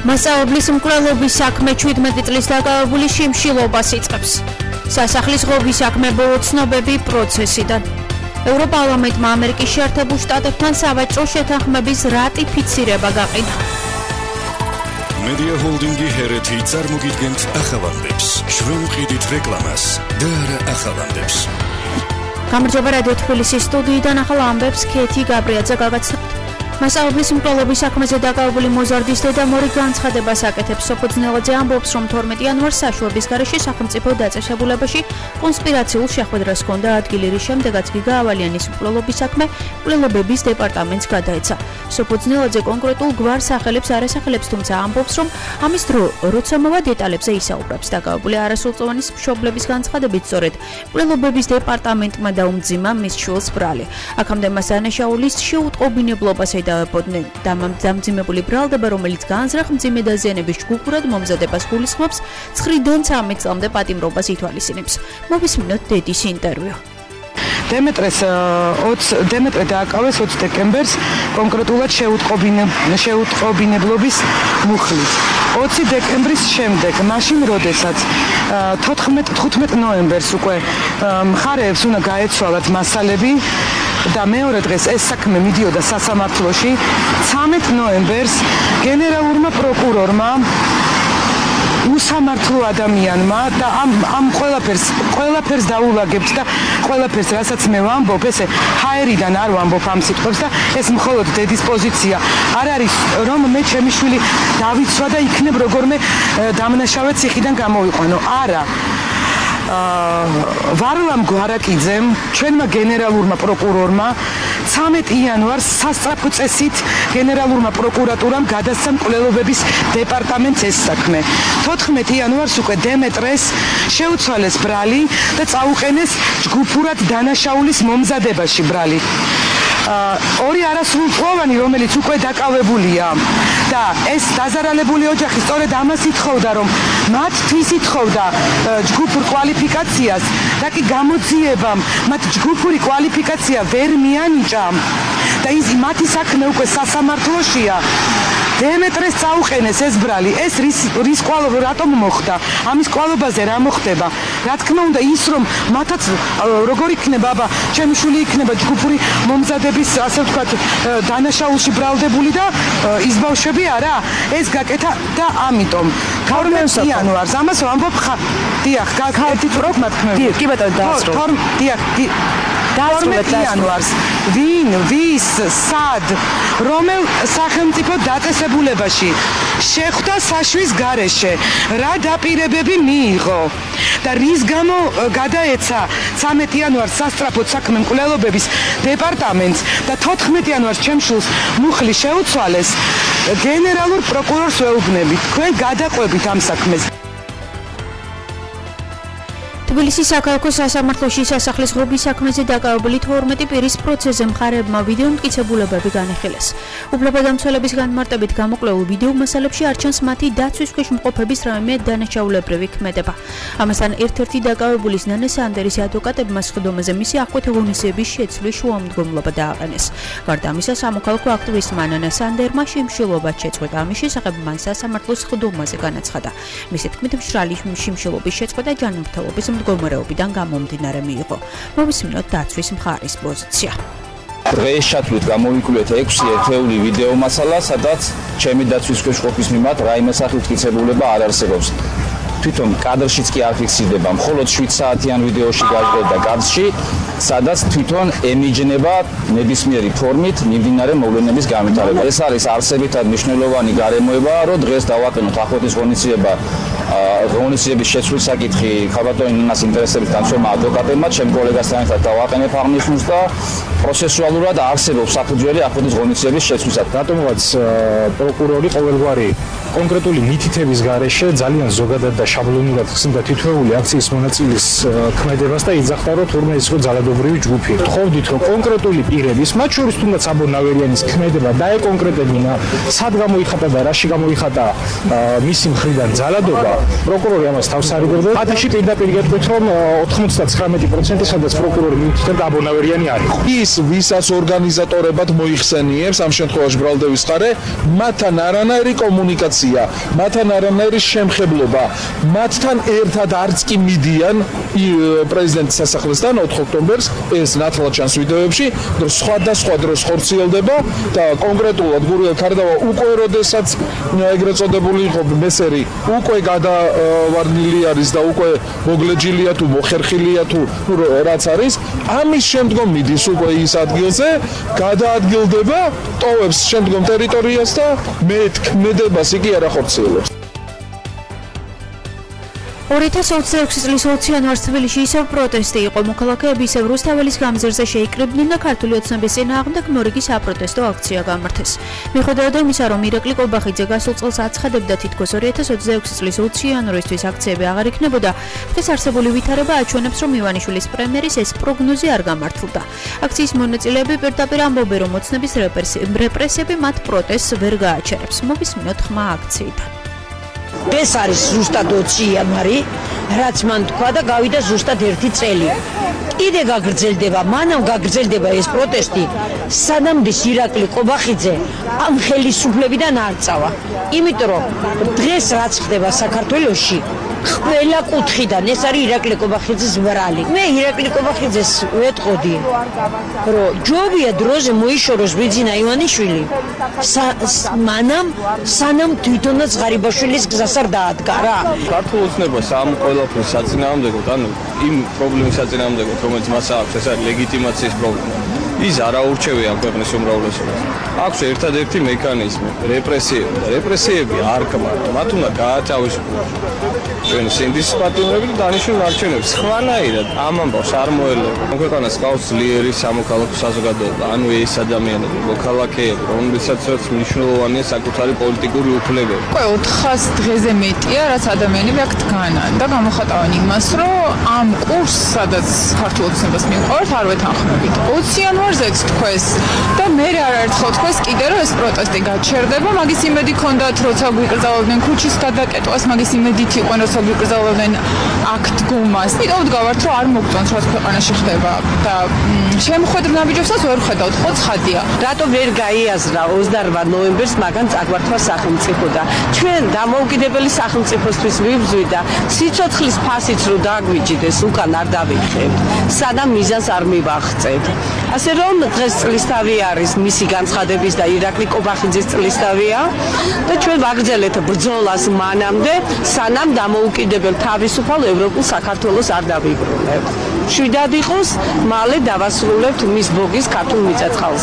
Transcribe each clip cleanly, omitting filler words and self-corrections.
მასწავლებლის მკვლელობის საქმე 17 წლის დაკავებული შიმშილობას იწყებს. სასახლის ღობის საქმე ბოლო ცნობები პროცესიდან. ევროპარლამენტმა ამერიკის შეერთებულ შტატებთან სავაჭრო შეთანხმების რატიფიცირება გაყიდა. Media Holding-ი ჰერეთი წარმოგიდგენთ ახალამდებს. შვენყიდით რეკლამას და არა ახალამდებს. გამარჯობა რადიო თბილისის სტუდიიდან ახალ ამბებს ქეთი გაბრიაძე გაგაცნობთ. მასწავლებლის მკვლელობის საქმეზე დაკავებული მოზარდის დედა მორიგ განცხადებას აკეთებს. სოფო ძნელაძე ამბობს, რომ 12 იანვარს საშუალების გარეშე სახელმწიფო დაწესებულებაში კონსპირაციულ შეხვედრას ჰქონდა ადგილი, რის შემდეგაც გიგა ავალიანის მკვლელობის საქმე მკვლელობების დეპარტამენტს გადაეცა. სოფო ძნელაძე კონკრეტულ გვარს სახელებს არ ასახელებს, თუმცა ამბობს, რომ ამის დრო როცა მოვა დეტალებზე ისაუბრებს. დაკავებული არასრულწლოვანის მშობლების განცხადებით, სწორედ მკვლელობების დეპარტამენტმა დაუმძიმა მის შვილს ბრალი. აქამდე მას დანაშაულის შეუტყობინებლობას დავებოდნენ. დამძიმებული ბრალდება, რომელიც განზრახ მძიმე დაზიანების ჯგუფურად მომზადებას გულისხმობს, 9-დან 13 წლამდე პატიმრობას ითვალისწინებს. მოვისმინოთ დედის ინტერვიუ. დემეტრე დააკავეს 20 დეკემბერს კონკრეტულად შეუტყობინებლობის მუხლით. 20 დეკემბრის შემდეგ, მაშინ როდესაც 15 ნოემბერს უკვე მხარეებს უნდა გაეცვალათ მასალები და მეორე დღეს ეს საქმე მიდიოდა სასამართლოში. 13 ნოემბერს გენერალურმა პროკურორმა უსამართლო ადამიანმა და ამ ყველაფერს დაულაგებთ და ყველაფერს რასაც მე ვამბობ, ესე ჰაერიდან არ ვამბობ ამ სიტყვებს და ეს მხოლოდ დედის პოზიცია არ არის, რომ მე ჩემი შვილი დავიცვა და იქნებ როგორმე დამნაშავე ციხიდან გამოვიყვანო. არა. ვარლამ გვარაკიძემ, ჩვენმა გენერალურმა პროკურორმა 13 იანვარს სასწრაფო წესით გენერალურმა პროკურატურამ გადასცა მკვლელობების დეპარტამენტს ეს საქმე. 14 იანვარს უკვე დემეტრეს შეუცვალეს ბრალი და წაუყენეს ჯგუფურად დანაშაულის მომზადებაში ბრალი. ორი არასრულწლოვანი, რომელიც უკვე დაკავებულია და ეს დაზარალებული ოჯახი სწორედ ამას ითხოვდა, რომ მათთვის ითხოვდა ჯგუფურ კვალიფიკაციას და კი გამოძიებამ მათ ჯგუფური კვალიფიკაცია ვერ მიანიჭა და მათი საქმე უკვე სასამართლოშია. დემეტრეს წაუყენეს ეს ბრალი. ეს რის კვალობა რატომ მოხდა? ამის კვალობაზე რა მოხდება? რა თქმა უნდა ის, რომ მათაც როგორ იქნება, აბა ჩემი შვილი იქნება ჯგუფური მომზადების, ასე ვთქვათ, დანაშაულში ბრალდებული და ის ბავშვები არა, ეს გაკეთა და ამიტომ 12 იანვარს ამას ვამბობ დიახ, ერთი პროგრამა თქმა უნდა. კი ბატონო, დაასრულეთ. დიახ, 12 იანვარს ვის სად რომელ სახელმწიფო დაწესებულებაში შეხვდა საშვის გარეშე, რა დაპირებები მიიღო და რის გამო გადაეცა 13 იანვარს სასწრაფოდ საქმე მკვლელობების დეპარტამენტს და 14 იანვარს ჩემშულს მუხლი შეუცვალეს, გენერალურ პროკურორს ვეუბნებით, თქვენ გადაყვებით ამ საქმეს. თბილისის საქალაქო სასამართლოში სასახლის ღობის საქმეზე დაკავებული 12 პირის პროცესზე მხარეებმა ვიდეო მტკიცებულებები განიხილეს. უფლებადამცველების განმარტებით გამოკვლეულ ვიდეო მასალებში არ ჩანს მათი დაცვის ქვეშ მყოფების რაიმე დანაშაულებრივი ქმედება. ამასთან ერთ-ერთი დაკავებულის ნანა სანდერის ადვოკატებმა სხდომაზე მისი აღკვეთა ღონისძიების შეცვლის შუამდგომლობა დააყენეს. გარდა ამისა, სამოქალაქო აქტივისტმა ნანა სანდერმა შიმშილობა შეწყვეტა. ამის შესახებ მან სასამართლოს სხდომაზე განაცხადა. მისი თქმით, მშრალი შიმშილობის შეწყვეტა ჯანმრთელობის მდგომარეობიდან გამომდინარე მიიღო. მოვისმინოთ დაცვის მხარის პოზიცია. დღეს ჩათვლით გამოვიკვლიეთ 6 ერთეული ვიდეო მასალა, სადაც ჩემი დაცვის ქვეშ ყოფნის მიმართ რაიმე სახის მტკიცებულება არ არსებობს. თვითონ კადრშიც კი არ ფიქსირდება, მხოლოდ 7 საათიან ვიდეოში გაჟღერდა კადრში, სადაც თვითონ ემიჯნება ნებისმიერი ფორმით მიმდინარე მოვლენების განვითარება. ეს არის არსებითად მნიშვნელოვანი გარემოება, რომ დღეს დავაყენოთ ახოთის ღონისძიების შეცვლის საკითხი ქალბატონი ნინას ინტერესების დამცველმა ადვოკატებმა, ჩემ კოლეგასთან ერთად დავაყენებ აღნიშნულს და პროცესუალურად არსებობს საფუძველი ახოთის ღონისძიების შეცვლისად. რატომღაც პროკურორი ყოველგვარი კონკრეტული მითითების გარეშე ძალიან ზოგადად და შაბლონურად ხსნიდა თითოეული აქციის მონაწილის ქმედებას და იძახდა, რომ თურმე ის რო ძალად საზოგადოებრივი ჯგუფი. Თხოვდით, რომ კონკრეტული პირების, მათ შორის თუნდაც აბონავერიანის ქმედება დაეკონკრეტებინა, სად გამოიხატა და რაში გამოიხატა მისი მხრიდან ძალადობა, პროკურორი ამას თავს არ იგებდა. ათში პირდაპირ გეტყვით, რომ 99% სადაც პროკურორი მიუთითებდა აბონავერიანი არის. ის ვისაც ორგანიზატორებად მოიხსენიებს ამ შემთხვევაში ბრალდევის ხარე, მათთან არანაირი კომუნიკაცია, მათთან არანაირი შემხებლობა, მათთან ერთად არც კი მიდიან პრეზიდენტის სასახლესთან 4 ოქტომბერს ეს ნათლად ჩანს ვიდეოებში, რომ სხვადასხვა დროს ხორციელდება და კონკრეტულად გურიელ ქარდავა უკვე როდესაც ეგრეთ წოდებული იყო მესერი უკვე გადავარდნილი არის და უკვე მოგლეჯილია თუ მოხერხილია თუ რაც არის, ამის შემდგომ მიდის უკვე ის ადგილზე, გადაადგილდება, ტოვებს შემდგომ ტერიტორიას და მედებას იგი არ ახორციელებს. 2026 წლის 20 იანვარს თბილისში ისევ პროტესტი იყო. მოქალაქეები ისევ რუსთაველის გამზირზე შეიკრიბნენ და ქართული ოცნების წინააღმდეგ მორიგი საპროტესტო აქცია გამართეს. მიუხედავად იმისა, რომ ირაკლი კობახიძე გასულ წელს აცხადებდა თითქოს 2026 წლის 20 იანვრისთვის აქციები აღარ იქნებოდა, დღეს არსებული ვითარება აჩვენებს, რომ ივანიშვილის პრემიერის ეს პროგნოზი არ გამართულდა. აქციის მონაწილეები პირდაპირ ამბობენ, რომ ოცნების რეპრესიები მათ პროტესტს ვერ გააჩერებს. მოვისმინოთ ხმა აქციიდან. ეს არის ზუსტად 20 იანვარი, რაც მან თქვა და გავიდა ზუსტად 1 წელი. კიდე გაგრძელდება, მანამ გაგრძელდება ეს პროტესტი, სანამ ირაკლი კობახიძე ამ ხელისუფლებიდან არ წავა. იმიტომ რომ დღეს რაც ხდება საქართველოში, ყველა კუთხიდან ეს არის ირაკლი კობახიძის ბრალი. მე ირაკლი კობახიძეს ვეტყოდი, რომ ჯობია დროზე მოიშოროს ბიძინა ივანიშვილი, სანამ თვითონაც ღარიბაშვილის გზას არ დაადგა რა. ქართულ ოცნებას ამ ყველაფრის საწინააღმდეგოდ, ანუ იმ პრობლემის საწინააღმდეგოდ, რომელიც მას აქვს, ეს არის ლეგიტიმაციის პრობლემა. ის არ აურჩევია ქვეყნის უმრავლესობას. აქვს ერთადერთი მექანიზმი, რეპრესიები და რეპრესიები არ კმაყოფილება. მათ უნდა გაათავისუფლოს ჩვენ სინდისის პარტნიორები და დანიშნულ არჩევნებს. სხვანაირად ამ ამბავს არ მოელოდა. ქვეყანას ყავს ძლიერი სამოქალაქო საზოგადოება, ანუ ეს ადამიანები, მოქალაქეები, რომლებსაც მნიშვნელოვანია საკუთარი პოლიტიკური უფლებები. უკვე 400 დღეზე მეტია, რაც ადამიანები აქ დგანან და გამოხატავენ იმას, რომ ამ კურსს, სადაც ქართულ ოცნებას მიყვართ, არ ვეთანხმებით. 20 იანვარზეც თქვეს და მე არაერთხელ თქვეს კიდე რომ ეს პროტესტი გაჩერდება, მაგის იმედი ჰქონდათ, როცა გვიკრძალავდნენ ქუჩის გადაკეტვას, მაგის იმედით იყვნენ, როცა გვიკრძალავდნენ აქ დგომას. მიტოვთ გავართ, რომ არ მოგწონს, რაც ქვეყანაში ხდება და შემოხვედრ ნაბიჯებსაც ვერ ხედავთ, ხო ცხადია. რატო ვერ გაიაზრა 28 ნოემბერს მაგან წაგვართვა სახელმწიფო და ჩვენ დამოუკიდებელი სახელმწიფოსთვის ვიბრძვით და სიცოცხლის ფასიც რო დაგვიჭიდეს, უკან არ დავიხებთ, სანამ მიზანს არ მივაღწევთ. ასე რომ დღეს წლისთავი არის მისი განცხადების და ირაკლი კობახიძის წლისთავია და ჩვენ ვაგრძელებთ ბრძოლას მანამდე, სანამ დამოუკიდებელ თავისუფალ ევროპულ საქართველოს არ დავიბრუნებთ. შვიდად იყოს, მალე დავასრულებთ მის ბოგის ქართულ მიწა-წყალს.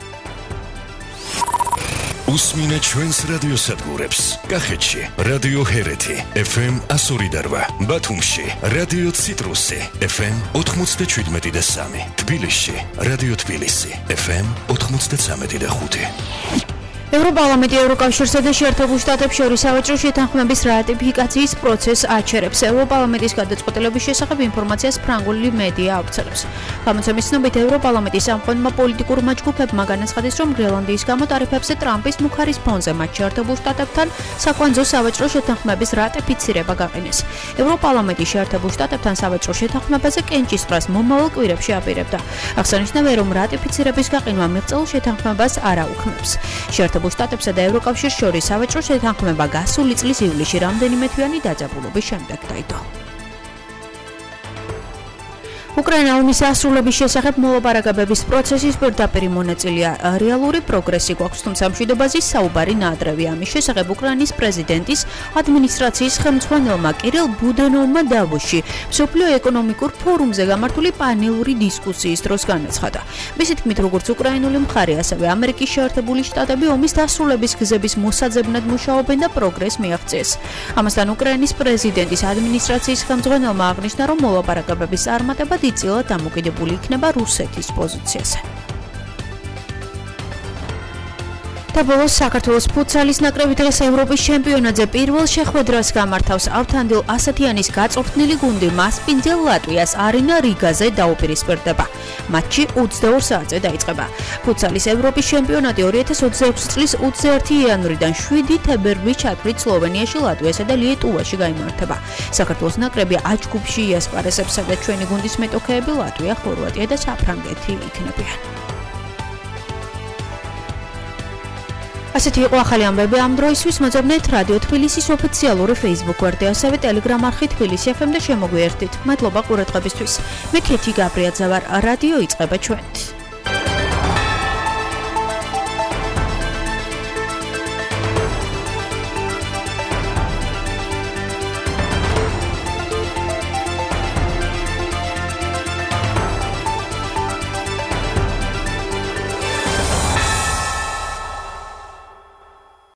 უსმინე ჩვენს რადიოსადგურებს. კახეთში რადიო ჰერეთი FM 102.8, ბათუმში რადიო ციტრუსი FM 97.3, თბილისში რადიო თბილისი FM 93.5. ევროპარლამენტი ევროკავშირსა და შეერთებულ შტატებს შორის სავაჭრო შეთანხმების რატიფიკაციის პროცესს აჩერებს. ევროპარლამენტის გადაწყვეტილების შესახებ ინფორმაციას ფრანგული მედია ავრცელებს. გამოცემის ცნობით, ევროპარლამენტის სამხედრო პოლიტიკურმა ჯგუფებმა განაცხადეს, რომ გრენლანდიის გამო ტარიფებზე ტრამპის მუხარის ფონზე მათ შეერთებულ შტატებთან საკვანძო სავაჭრო შეთანხმების რატიფიცირება გაყინეს. ევროპარლამენტი შეერთებულ შტატებთან სავაჭრო შეთანხმებაზე კენჭისყრას მომავალ კვირებში აპირებდა. აღსანიშნავია, რომ რატიფიცირების გაყინვა მიღწეულ შეთანხმებას არ აუქმებს. შტატებსა და ევროკავშირს შორის სავაჭრო შეთანხმება გასული წლის ივლისში რამდენიმე თვიანი დაძაბულობის შემდეგ დაიდო. უკრაინა ომის ასრულების შესახებ მოლაპარაკებების პროცესის პირდაპირ მონაწილეა. რეალური პროგრესი გვაქვს, თუმცა მშვიდობაზის საუბარი ნაადრევია. ამის შესახებ უკრაინის პრეზიდენტის ადმინისტრაციის ხელმძღვანელმა კირილ ბუდენოვმა დავოსში მსოფლიო ეკონომიკურ ფორუმზე გამართული პანელური დისკუსიის დროს განაცხადა. მისი თქმით, როგორც უკრაინული მხარე, ასევე ამერიკის შეერთებული შტატები ომის დასრულების გზების მოსაძებნად მუშაობენ და პროგრესს მიაღწიეს. ამასთან უკრაინის პრეზიდენტის ადმინისტრაციის ხელმძღვანელმა აღნიშნა, რომ მოლაპარაკებების წარმატება იწილად დამოკიდებული იქნება რუსეთის პოზიციაზე. და ბოლოს საქართველოს ფუტსალის ნაკრები დღეს ევროპის ჩემპიონატზე პირველ შეხვედრას გამართავს ავთანდილ ასათიანის გაწვრთნილი გუნდი მასპინძელ ლატვიას არენა რიგაზე დაუპირისპირდება. მატჩი 22 საათზე დაიწყება. ფუტსალის ევროპის ჩემპიონატი 2026 წლის 21 იანვრიდან 7 თებერვლით ჩათვლით სლოვენიაში, ლატვიასა და ლიეტუვაში გაიმართება. საქართველოს ნაკრები აჯგუფში იასპარესებს, სადაც ჩვენი გუნდის მეტოქეები ლატვია, ხორვატია და საფრანგეთი იქნებიან. ასეთი იყო ახალი ამბები ამ დროისთვის. მოძებნეთ რადიო თბილისის ოფიციალური Facebook გვერდი, ასევე Telegram არხი თბილისი FM და შემოგვიერთდით. მადლობა ყურადღებისთვის. მე ქეთი გაბრიაძე ვარ. რადიო იწყება ჩვენით.